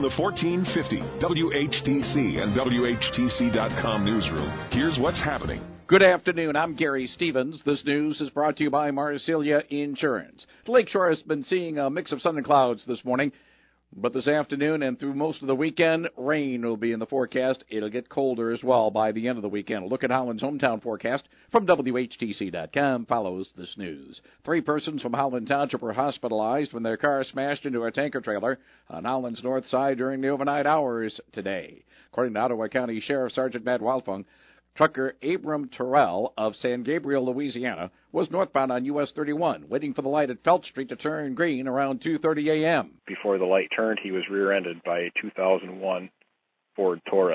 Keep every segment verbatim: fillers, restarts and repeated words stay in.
From the fourteen fifty W H T C and W H T C dot com newsroom, here's what's happening. Good afternoon. I'm Gary Stevens. This news is brought to you by Marsilia Insurance. The Lakeshore has been seeing a mix of sun and clouds this morning, but this afternoon and through most of the weekend, rain will be in the forecast. It'll get colder as well by the end of the weekend. A look at Holland's hometown forecast from W H T C dot com follows this news. Three persons from Holland Township were hospitalized when their car smashed into a tanker trailer on Holland's north side during the overnight hours today. According to Ottawa County Sheriff Sergeant Matt Wildfung, trucker Abram Terrell of San Gabriel, Louisiana, was northbound on U S thirty-one, waiting for the light at Felt Street to turn green around two thirty a.m. Before the light turned, he was rear-ended by a two thousand one Ford Taurus.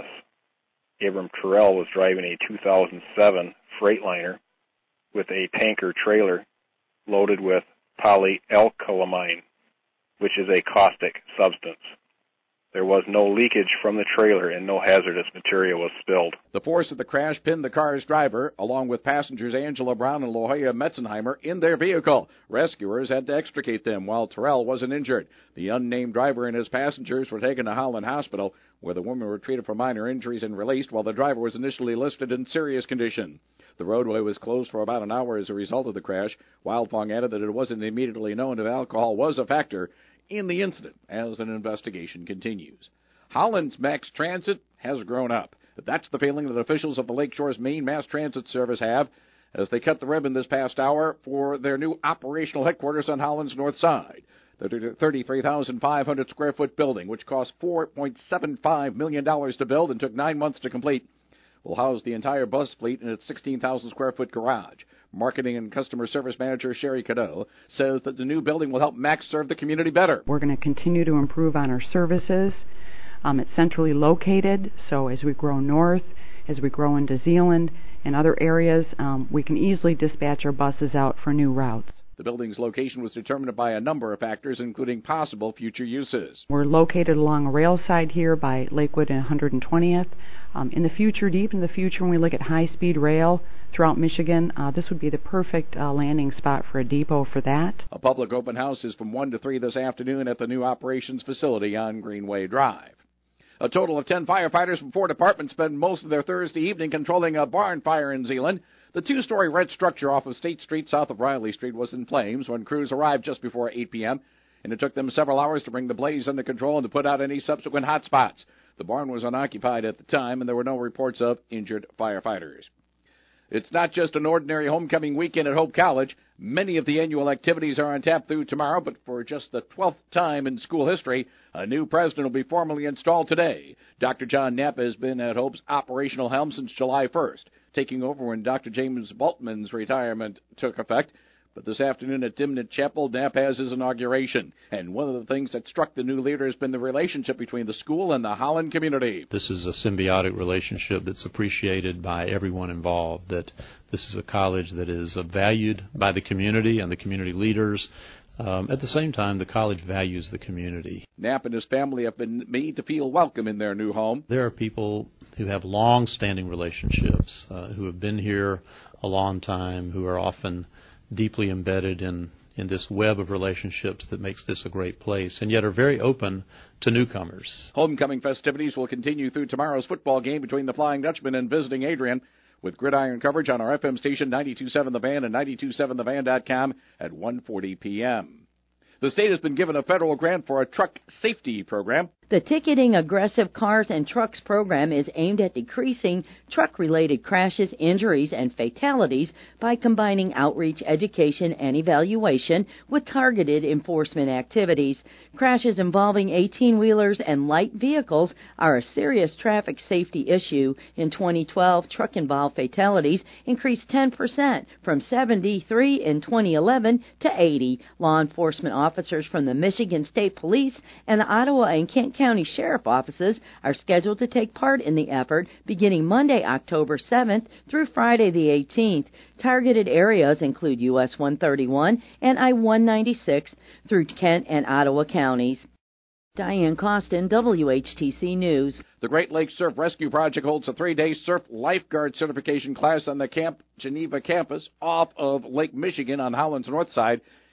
Abram Terrell was driving a two thousand seven Freightliner with a tanker trailer loaded with polyalkylamine, which is a caustic substance. There was no leakage from the trailer and no hazardous material was spilled. The force of the crash pinned the car's driver, along with passengers Angela Brown and La Jolla Metzenheimer, in their vehicle. Rescuers had to extricate them while Terrell wasn't injured. The unnamed driver and his passengers were taken to Holland Hospital, where the women were treated for minor injuries and released, while the driver was initially listed in serious condition. The roadway was closed for about an hour as a result of the crash. Wildfung added that it wasn't immediately known if alcohol was a factor in the incident as an investigation continues. Holland's Max Transit has grown up. That's the feeling that officials of the Lakeshore's main mass transit service have as they cut the ribbon this past hour for their new operational headquarters on Holland's north side. The thirty-three thousand five hundred square foot building, which cost four point seven five million dollars to build and took nine months to complete, will house the entire bus fleet in its sixteen thousand square foot garage. Marketing and Customer Service Manager Sherry Cadeau says that the new building will help Max serve the community better. We're going to continue to improve on our services. Um, it's centrally located, so as we grow north, as we grow into Zeeland and other areas, um, we can easily dispatch our buses out for new routes. The building's location was determined by a number of factors, including possible future uses. We're located along a rail side here by Lakewood and one hundred twentieth. Um, in the future, deep in the future, when we look at high-speed rail throughout Michigan, uh, this would be the perfect uh, landing spot for a depot for that. A public open house is from one to three this afternoon at the new operations facility on Greenway Drive. A total of ten firefighters from four departments spend most of their Thursday evening controlling a barn fire in Zeeland. The two-story red structure off of State Street south of Riley Street was in flames when crews arrived just before eight p.m., and it took them several hours to bring the blaze under control and to put out any subsequent hot spots. The barn was unoccupied at the time, and there were no reports of injured firefighters. It's not just an ordinary homecoming weekend at Hope College. Many of the annual activities are on tap through tomorrow, but for just the twelfth time in school history, a new president will be formally installed today. Doctor John Knapp has been at Hope's operational helm since July first, taking over when Doctor James Bultman's retirement took effect. But this afternoon at Dimnett Chapel, Knapp has his inauguration. And one of the things that struck the new leader has been the relationship between the school and the Holland community. This is a symbiotic relationship that's appreciated by everyone involved, that this is a college that is valued by the community and the community leaders. Um, at the same time, the college values the community. Knapp and his family have been made to feel welcome in their new home. There are people who have long-standing relationships, uh, who have been here a long time, who are often deeply embedded in, in this web of relationships that makes this a great place, and yet are very open to newcomers. Homecoming festivities will continue through tomorrow's football game between the Flying Dutchman and visiting Adrian, with gridiron coverage on our F M station ninety-two point seven The Van and ninety-two point seven the van dot com at one forty p.m. The state has been given a federal grant for a truck safety program. The Ticketing Aggressive Cars and Trucks program is aimed at decreasing truck-related crashes, injuries, and fatalities by combining outreach, education, and evaluation with targeted enforcement activities. Crashes involving eighteen-wheelers and light vehicles are a serious traffic safety issue. In twenty twelve, truck-involved fatalities increased ten percent from seventy-three in twenty eleven to eighty. Law enforcement officers from the Michigan State Police and the Ottawa and Kent County Sheriff offices are scheduled to take part in the effort beginning Monday, October seventh through Friday the eighteenth. Targeted areas include U S one thirty-one and I one ninety-six through Kent and Ottawa counties. Diane Costin, W H T C News. The Great Lakes Surf Rescue Project holds a three-day surf lifeguard certification class on the Camp Geneva campus off of Lake Michigan on Holland's north side.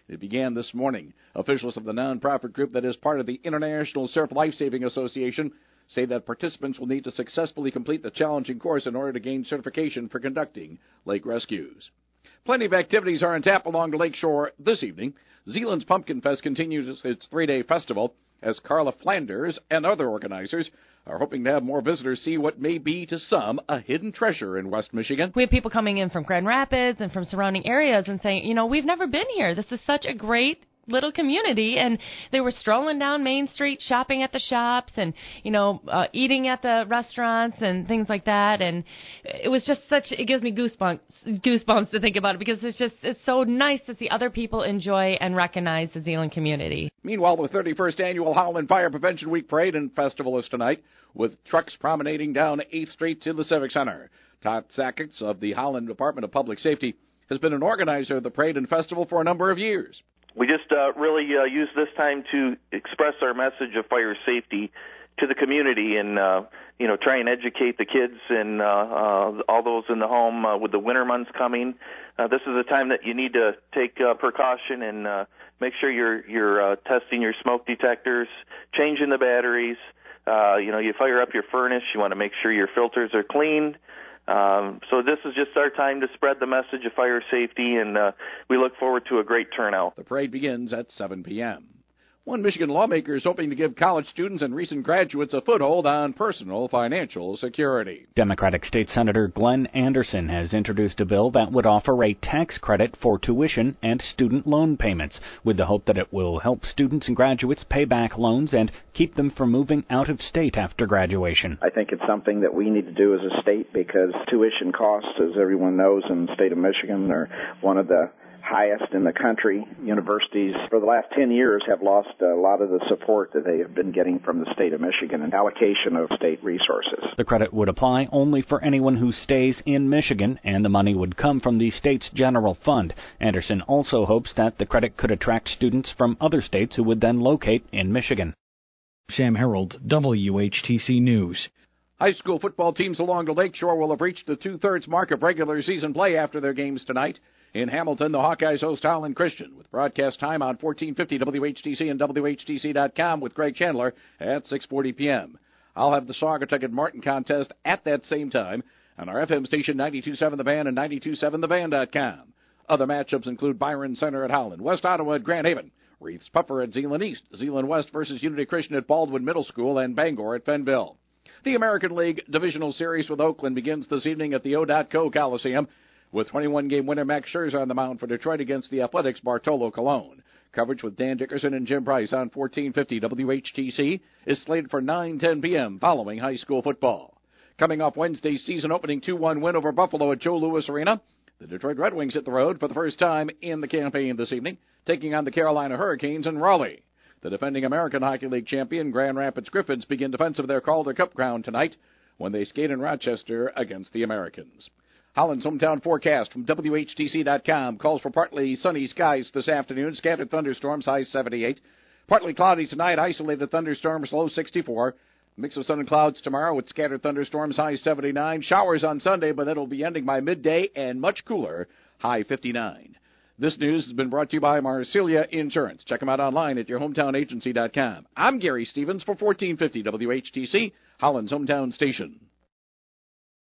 It began this morning. Officials of the nonprofit group that is part of the International Surf Lifesaving Association say that participants will need to successfully complete the challenging course in order to gain certification for conducting lake rescues. Plenty of activities are on tap along the lakeshore this evening. Zeeland's Pumpkin Fest continues its three-day festival as Carla Flanders and other organizers are hoping to have more visitors see what may be, to some, a hidden treasure in West Michigan. We have people coming in from Grand Rapids and from surrounding areas and saying, you know, we've never been here. This is such a great little community, and they were strolling down Main Street, shopping at the shops, and you know, uh, eating at the restaurants and things like that. And it was just such. It gives me goosebumps, goosebumps to think about it, because it's just it's so nice to see other people enjoy and recognize the Zeeland community. Meanwhile, the thirty-first annual Howland Fire Prevention Week Parade and Festival is tonight, with trucks promenading down eighth Street to the Civic Center. Todd Sackets of the Howland Department of Public Safety has been an organizer of the parade and festival for a number of years. We just uh, really uh, use this time to express our message of fire safety to the community, and uh, you know, try and educate the kids and uh, uh, all those in the home uh, with the winter months coming. Uh, this is a time that you need to take uh, precaution and uh, make sure you're you're uh, testing your smoke detectors, changing the batteries. Uh, you know, you fire up your furnace, you want to make sure your filters are cleaned. Um, so this is just our time to spread the message of fire safety, and uh, we look forward to a great turnout. The parade begins at seven p.m. One Michigan lawmaker is hoping to give college students and recent graduates a foothold on personal financial security. Democratic State Senator Glenn Anderson has introduced a bill that would offer a tax credit for tuition and student loan payments, with the hope that it will help students and graduates pay back loans and keep them from moving out of state after graduation. I think it's something that we need to do as a state, because tuition costs, as everyone knows, in the state of Michigan are one of the highest in the country. Universities for the last ten years have lost a lot of the support that they have been getting from the state of Michigan and allocation of state resources. The credit would apply only for anyone who stays in Michigan, and the money would come from the state's general fund. Anderson also hopes that the credit could attract students from other states who would then locate in Michigan. Sam Harold, W H T C News. High school football teams along the lakeshore will have reached the two-thirds mark of regular season play after their games tonight. In Hamilton, the Hawkeyes host Howland Christian, with broadcast time on fourteen fifty W H T C and W H T C dot com with Greg Chandler at six forty p.m. I'll have the Saugatuck and Martin contest at that same time on our F M station ninety-two point seven The Van and ninety-two point seven the van dot com. Other matchups include Byron Center at Howland, West Ottawa at Grand Haven, Reeves Puffer at Zeeland East, Zeeland West versus Unity Christian at Baldwin Middle School, and Bangor at Fenville. The American League Divisional Series with Oakland begins this evening at the O dot Co Coliseum, with twenty-one game winner Max Scherzer on the mound for Detroit against the Athletics' Bartolo Colon. Coverage with Dan Dickerson and Jim Price on fourteen fifty W H T C is slated for nine ten p.m. following high school football. Coming off Wednesday's season-opening two one win over Buffalo at Joe Louis Arena, the Detroit Red Wings hit the road for the first time in the campaign this evening, taking on the Carolina Hurricanes in Raleigh. The defending American Hockey League champion Grand Rapids Griffins begin defense of their Calder Cup crown tonight when they skate in Rochester against the Americans. Howland's hometown forecast from W H T C dot com calls for partly sunny skies this afternoon, scattered thunderstorms, high seventy-eight. Partly cloudy tonight, isolated thunderstorms, low sixty-four. Mix of sun and clouds tomorrow with scattered thunderstorms, high seventy-nine. Showers on Sunday, but that'll be ending by midday and much cooler, high fifty-nine. This news has been brought to you by Marsilia Insurance. Check them out online at your hometown agency dot com. I'm Gary Stevens for fourteen fifty W H T C, Howland's hometown station.